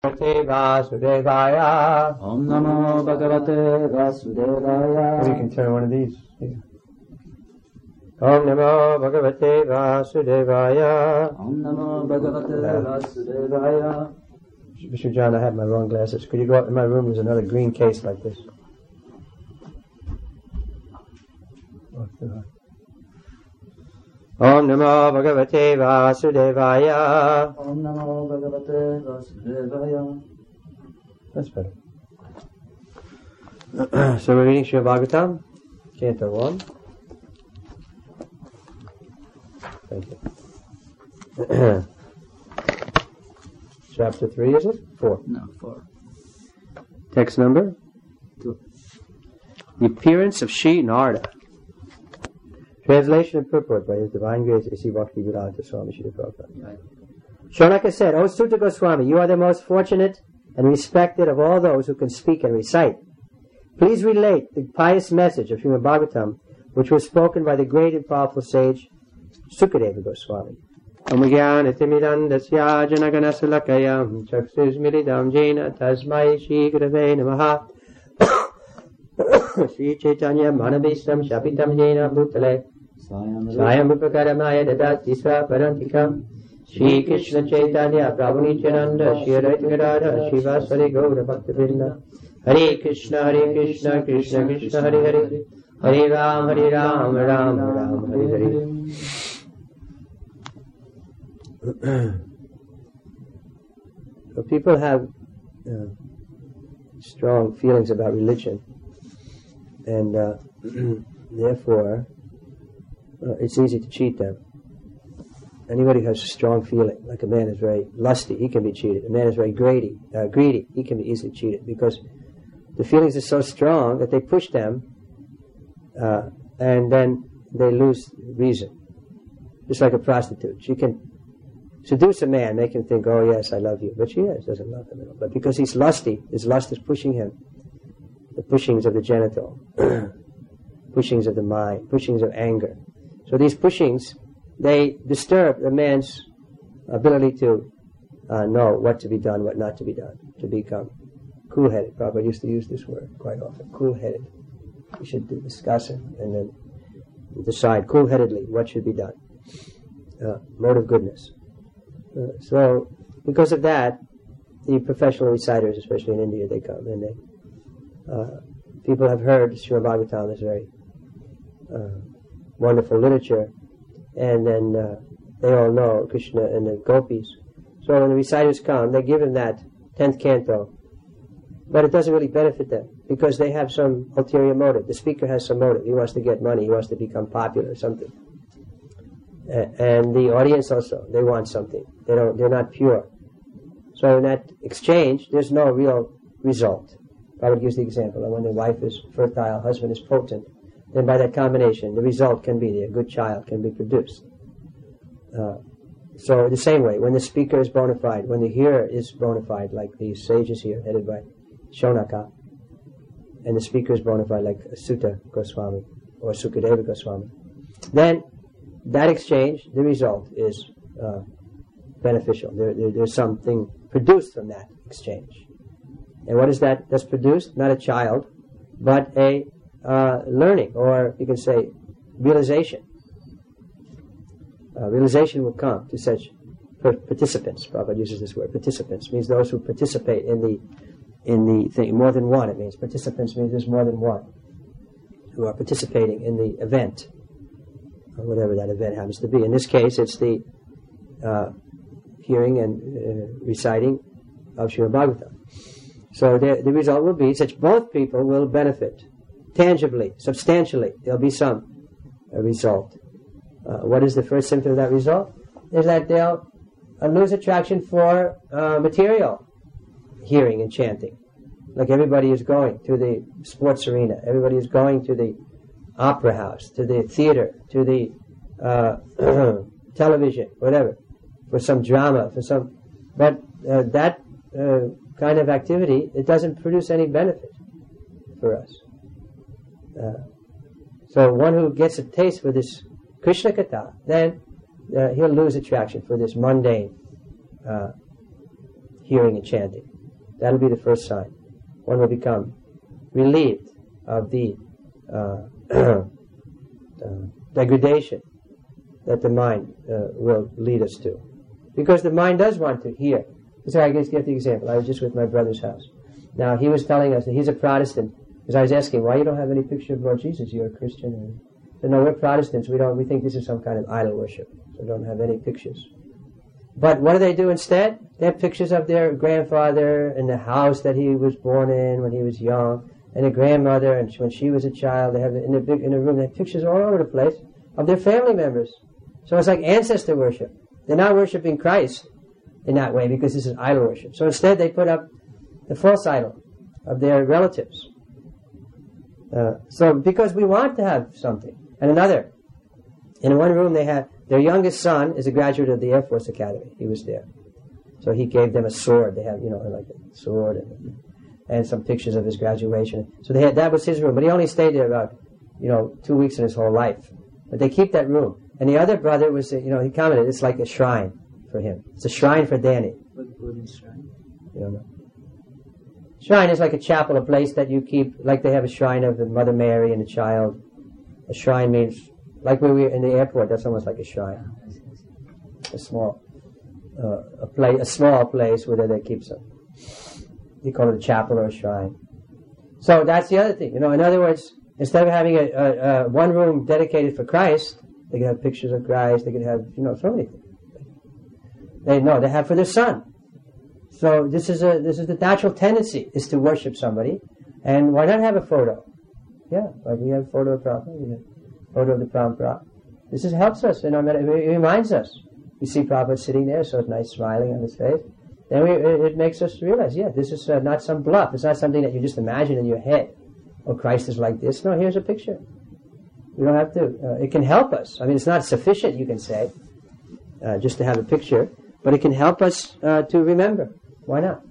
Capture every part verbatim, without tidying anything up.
Bhagavate Vasudevaya. Om Namo Bhagavate Vasudevaya. We can turn one of these. Yeah. Om Namo Bhagavate Vasudevaya. Om Namo Bhagavate Vasudevaya. Mister John, I have my wrong glasses. Could you go up in my room? There's another green case like this. Om Namo Bhagavate Vasudevaya. Om Namo Bhagavate Vasudevaya. That's better. So we're reading Srimad Bhagavatam, Canto one. Thank you. Chapter three, is it? Four. No, four. Text number? Two. The appearance of Sri Narada. Translation and purport by His Divine Grace A C Bhakti Vedanta Swami Srila Prabhupada. Right. Shonaka said, O Sutta Goswami, you are the most fortunate and respected of all those who can speak and recite. Please relate the pious message of Srimad Bhagavatam, which was spoken by the great and powerful sage Sukadeva Goswami. Amagyan itimidan dasya janagana sulakayam chaksusmiridam jena tasmai shri gurave namaha Shri Chaitanya Manabhistam Shapitam Jena Bhutale Swayam Upakaramaya Dadati Swaparantikam Shri Krishna Chaitanya Prabhu Nityananda Shri Advaita Gadadhara Shri Vasari Gaura Bhaktivinoda Hare Krishna Hare Krishna Krishna Krishna Hare Hare Hare Ram Hare Ram Ram Ram Hare Hare. So people have uh, strong feelings about religion. And uh, therefore, uh, it's easy to cheat them. Anybody who has a strong feeling, like a man is very lusty, he can be cheated. A man is very greedy, uh, greedy, he can be easily cheated because the feelings are so strong that they push them, uh, and then they lose reason. Just like a prostitute, she can seduce a man, make him think, "Oh yes, I love you," but she is, doesn't love him at all. But because he's lusty, his lust is pushing him. The pushings of the genital, pushings of the mind, pushings of anger. So these pushings, they disturb the man's ability to uh, know what to be done, what not to be done, to become cool-headed. Prabhupada used to use this word quite often, cool-headed. We should discuss it and then decide cool-headedly what should be done. Uh, mode of goodness. Uh, so, because of that, the professional reciters, especially in India, they come and they Uh, people have heard Srimad Bhagavatam is very uh, wonderful literature, and then uh, they all know Krishna and the gopis. So when the reciters come, they give them that tenth canto, but it doesn't really benefit them because they have some ulterior motive. The speaker has some motive. He wants to get money. He wants to become popular or something. Uh, and the audience also, they want something. They don't. They're not pure. So in that exchange, there's no real result. I would use the example of when the wife is fertile, husband is potent, then by that combination, the result can be there. A good child can be produced. Uh, so the same way, when the speaker is bona fide, when the hearer is bona fide, like these sages here, headed by Shonaka, and the speaker is bona fide, like Sutta Goswami or Sukadeva Goswami, then that exchange, the result is uh, beneficial. There, there, there's something produced from that exchange. And what is that that's produced? Not a child, but a uh, learning, or you can say realization. Uh, realization will come to such participants. Prabhupada uses this word. Participants means those who participate in the in the thing. More than one, it means. Participants means there's more than one who are participating in the event, or whatever that event happens to be. In this case, it's the uh, hearing and uh, reciting of Srimad Bhagavatam. So the, the result will be such both people will benefit tangibly, substantially. There'll be some uh, result. Uh, what is the first symptom of that result? Is that they'll uh, lose attraction for uh, material hearing and chanting. Like everybody is going to the sports arena, everybody is going to the opera house, to the theater, to the uh, television, whatever, for some drama, for some. But uh, that. Uh, kind of activity, it doesn't produce any benefit for us. Uh, so one who gets a taste for this Krishna Katha, then uh, he'll lose attraction for this mundane uh, hearing and chanting. That'll be the first sign. One will become relieved of the uh, uh, degradation that the mind uh, will lead us to. Because the mind does want to hear. So I guess get the example. I was just with my brother's house. Now, he was telling us that he's a Protestant. Because I was asking, why you don't have any picture of Lord Jesus? You're a Christian. And he said, no, we're Protestants. We don't. We think this is some kind of idol worship. So we don't have any pictures. But what do they do instead? They have pictures of their grandfather and the house that he was born in when he was young, and the grandmother and when she was a child. They have in the big in the room. They have pictures all over the place of their family members. So it's like ancestor worship. They're not worshiping Christ in that way because this is idol worship. So instead, they put up the false idol of their relatives. Uh, so because we want to have something. And another, in one room they had, their youngest son is a graduate of the Air Force Academy. He was there. So he gave them a sword. They have, you know, like a sword and, and some pictures of his graduation. So they had, that was his room. But he only stayed there about, you know, two weeks in his whole life. But they keep that room. And the other brother was, you know, he commented, it's like a shrine for him. It's a shrine for Danny. What, what is shrine? You don't know. Shrine is like a chapel, a place that you keep, like they have a shrine of the Mother Mary and the child. A shrine means, like when we were in the airport, that's almost like a shrine. A small, uh, a place, a small place where they keep some. You call it a chapel or a shrine. So that's the other thing. You know, in other words, instead of having a, a, a one room dedicated for Christ, they could have pictures of Christ. They could have, you know, so many things. They know they have for their son. So this is a this is the natural tendency is to worship somebody, and why not have a photo? Yeah, like we have a photo of Prabhupada, we have a photo of the Prabhupada. This is, helps us, you know, it reminds us. We see Prabhupada sitting there, so it's nice smiling on his face. Then we, it, it makes us realize, yeah, this is uh, not some bluff. It's not something that you just imagine in your head. Oh, Christ is like this. No, here's a picture. We don't have to. Uh, it can help us. I mean, it's not sufficient, you can say, uh, just to have a picture, but it can help us uh, to remember. Why not?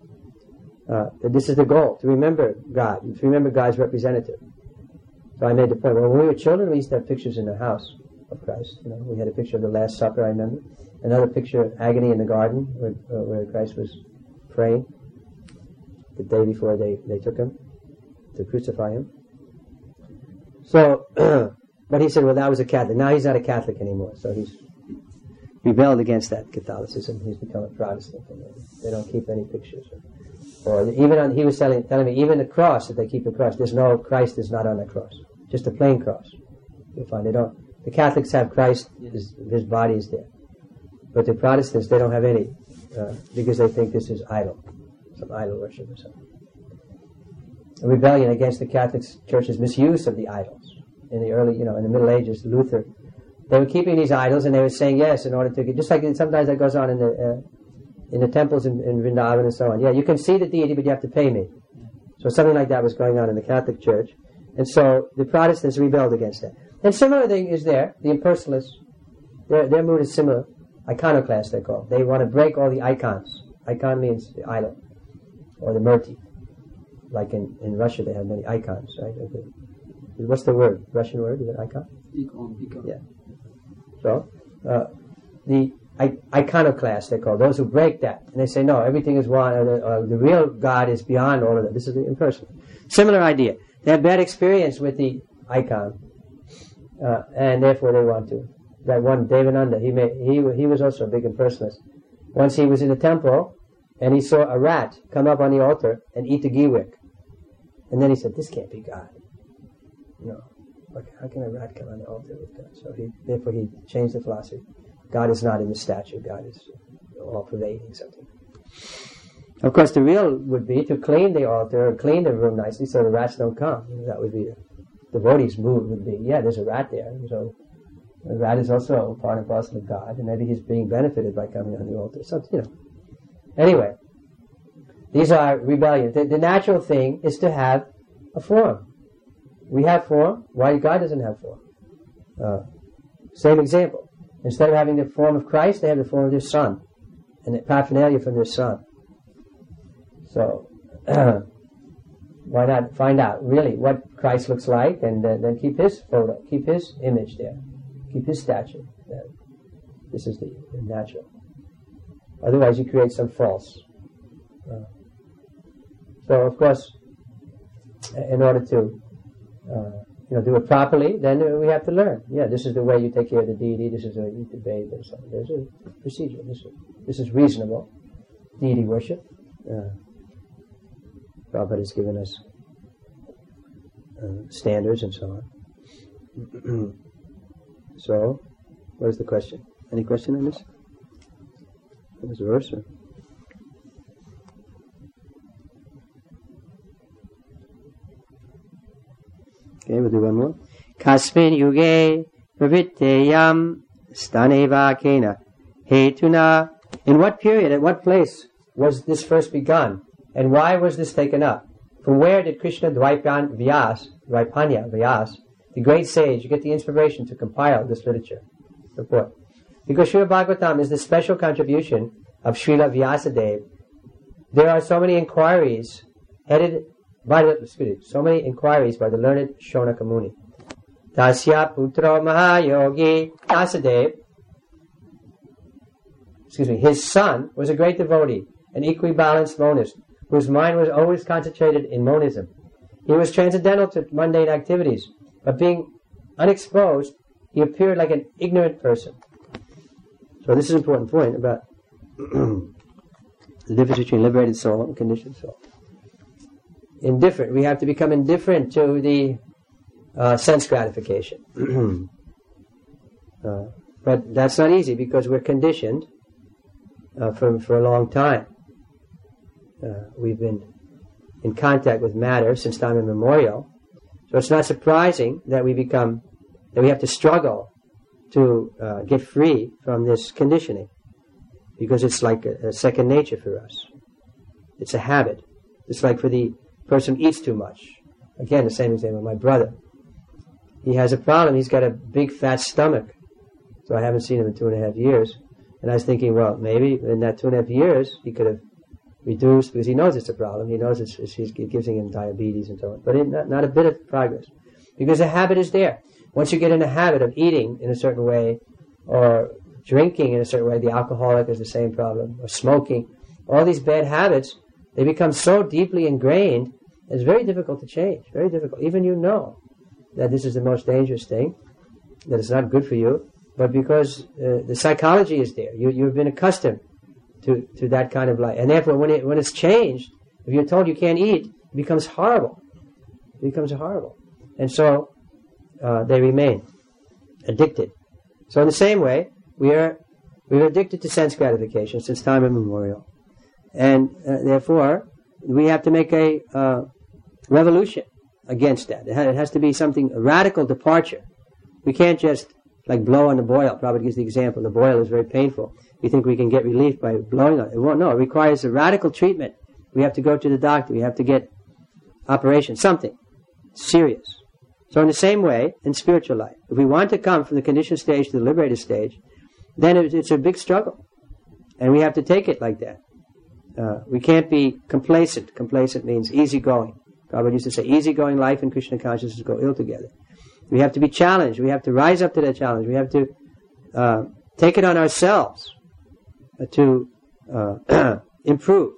Uh, this is the goal, to remember God, to remember God's representative. So I made the point, well, when we were children, we used to have pictures in the house of Christ. You know, we had a picture of the Last Supper, I remember. Another picture of agony in the garden, where, uh, where Christ was praying the day before they, they took him to crucify him. So, but he said, well, that was a Catholic. Now he's not a Catholic anymore, so he's rebelled against that Catholicism. He's become a Protestant. They don't keep any pictures. Or even on, he was telling, telling me, even the cross, that they keep the cross, there's no, Christ is not on the cross. Just a plain cross. You'll find they don't. The Catholics have Christ, his, his body is there. But the Protestants, they don't have any, uh, because they think this is idol, some idol worship or something. A rebellion against the Catholic Church's misuse of the idols. In the early, you know, in the Middle Ages, Luther, they were keeping these idols, and they were saying yes in order to get, just like sometimes that goes on in the uh, in the temples in, in Vrindavan and so on. Yeah, you can see the deity, but you have to pay me. So something like that was going on in the Catholic Church, and so the Protestants rebelled against that. And similar thing is there, the Impersonalists. Their their mood is similar. Iconoclasts, they're called. They want to break all the icons. Icon means the idol, or the murti. Like in, in Russia, they have many icons, right? What's the word? Russian word? Is it icon? Icon, icon. Yeah. So, uh, the I- iconoclasts, they're called, those who break that. And they say, no, everything is one, uh, the, uh, the real God is beyond all of that. This is the impersonal. Similar idea. They have bad experience with the icon, uh, and therefore they want to. That one, Devananda, he, made, he, he was also a big impersonalist. Once he was in the temple, and he saw a rat come up on the altar and eat the ghee wick. And then he said, this can't be God. No. Like, how can a rat come on the altar with God? So he, therefore he changed the philosophy. God is not in the statue. God is all-pervading something. Of course, the real would be to clean the altar, or clean the room nicely so the rats don't come. That would be the devotee's mood would be, yeah, there's a rat there. So the rat is also part and parcel of God, and maybe he's being benefited by coming on the altar. So, you know. Anyway, these are rebellions. The, the natural thing is to have a form. We have form. Why God doesn't have form? Uh, same example. Instead of having the form of Christ, they have the form of their Son, and the paraphernalia from their Son. So, why not find out really what Christ looks like, and uh, then keep His photo, keep His image there, keep His statue. Uh, this is the, the natural. Otherwise, you create some false. Uh, So, of course, in order to uh, you know, do it properly, then we have to learn. Yeah, this is the way you take care of the deity. This is the way you bathe. There's, there's a procedure. This is, this is reasonable deity worship. Uh, Prabhupada has given us uh, standards and so on. So, what is the question? Any question on this? On this verse? Or? Okay, we'll do one more. Kasmin yuge pravitteyam staneva kena hetuna. In what period, at what place was this first begun? And why was this taken up? From where did Krishna Dvaipan Vyas, Dvaipanya Vyas, the great sage, get the inspiration to compile this literature? Report. Because Srimad Bhagavatam is the special contribution of Srila Vyasadeva, there are so many inquiries headed by the, excuse me, so many inquiries by the learned Shonaka Muni. Tasya Putro Mahayogi Vyasadeva, excuse me, his son was a great devotee, an equally balanced monist, whose mind was always concentrated in monism. He was transcendental to mundane activities, but being unexposed, he appeared like an ignorant person. So this is an important point about the difference between liberated soul and conditioned soul. Indifferent. We have to become indifferent to the uh, sense gratification. uh, but that's not easy because we're conditioned uh, for, for a long time. Uh, we've been in contact with matter since time immemorial. So it's not surprising that we become, that we have to struggle to uh, get free from this conditioning, because it's like a, a second nature for us. It's a habit. It's like for the person who eats too much. Again, the same example, my brother. He has a problem. He's got a big fat stomach. So I haven't seen him in two and a half years. And I was thinking, well, maybe in that two and a half years, he could have reduced, because he knows it's a problem. He knows it's, it's, it gives him diabetes and so on. But it, not, not a bit of progress. Because the habit is there. Once you get in the habit of eating in a certain way, or drinking in a certain way, the alcoholic has the same problem, or smoking, all these bad habits, they become so deeply ingrained, it's very difficult to change. Very difficult. Even you know that this is the most dangerous thing, that it's not good for you, but because uh, the psychology is there. You, you've been accustomed to, to that kind of life. And therefore, when it, when it's changed, if you're told you can't eat, it becomes horrible. It becomes horrible. And so, uh, they remain addicted. So in the same way, we are, we are addicted to sense gratification since time immemorial. And uh, therefore, we have to make a uh, revolution against that. It, ha- it has to be something, a radical departure. We can't just like blow on the boil. Prabhupada gives the example. The boil is very painful. We think we can get relief by blowing on it. It won't. No, it requires a radical treatment. We have to go to the doctor. We have to get operation, something serious. So in the same way, in spiritual life, if we want to come from the conditioned stage to the liberated stage, then it, it's a big struggle. And we have to take it like that. Uh, we can't be complacent. Complacent means easygoing. Prabhupada used to say, easygoing life and Krishna consciousness go ill together. We have to be challenged. We have to rise up to that challenge. We have to uh, take it on ourselves uh, to uh, improve.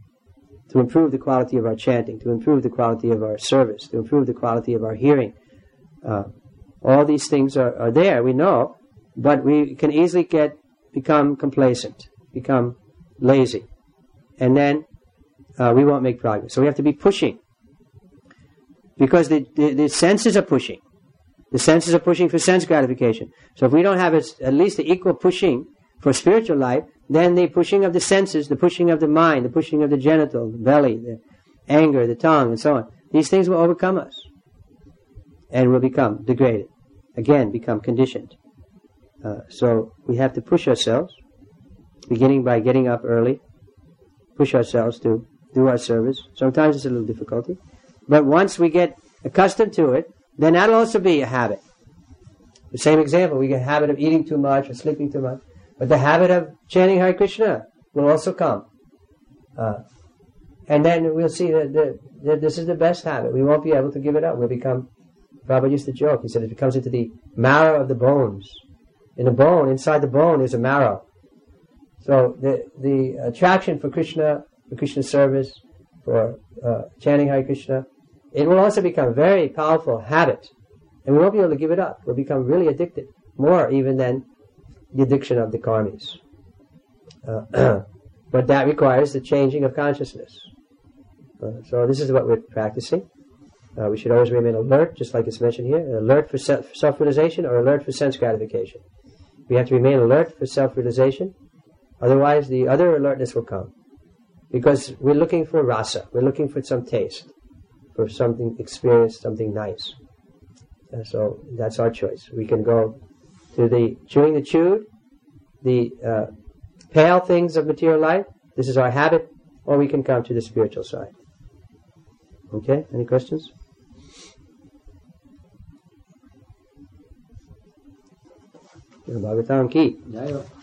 To improve the quality of our chanting, to improve the quality of our service, to improve the quality of our hearing. Uh, all these things are, are there, we know, but we can easily get become complacent, become lazy. And then uh, we won't make progress. So we have to be pushing. Because the, the, the senses are pushing. The senses are pushing for sense gratification. So if we don't have a, at least the equal pushing for spiritual life, then the pushing of the senses, the pushing of the mind, the pushing of the genital, the belly, the anger, the tongue, and so on, these things will overcome us. And will become degraded. Again, become conditioned. Uh, so we have to push ourselves, beginning by getting up early, push ourselves to do our service. Sometimes it's a little difficulty. But once we get accustomed to it, then that'll also be a habit. The same example, we get a habit of eating too much or sleeping too much. But the habit of chanting Hare Krishna will also come. Uh, and then we'll see that, the, that this is the best habit. We won't be able to give it up. We'll become, Prabhupada used to joke, he said it comes into the marrow of the bones. In the bone, inside the bone is a marrow. So the the attraction for Krishna, for Krishna service, for uh, chanting Hare Krishna, it will also become a very powerful habit. And we won't be able to give it up. We'll become really addicted, more even than the addiction of the karmis. Uh, but that requires the changing of consciousness. Uh, so this is what we're practicing. Uh, we should always remain alert, just like it's mentioned here, alert for self- self-realization or alert for sense gratification. We have to remain alert for self-realization, otherwise the other alertness will come. Because we're looking for rasa, we're looking for some taste, for something experienced, something nice. And so that's our choice. We can go to the chewing the chewed, the uh, pale things of material life, this is our habit, or we can come to the spiritual side. Okay, any questions? Bhagavatam ki. Jai Ho.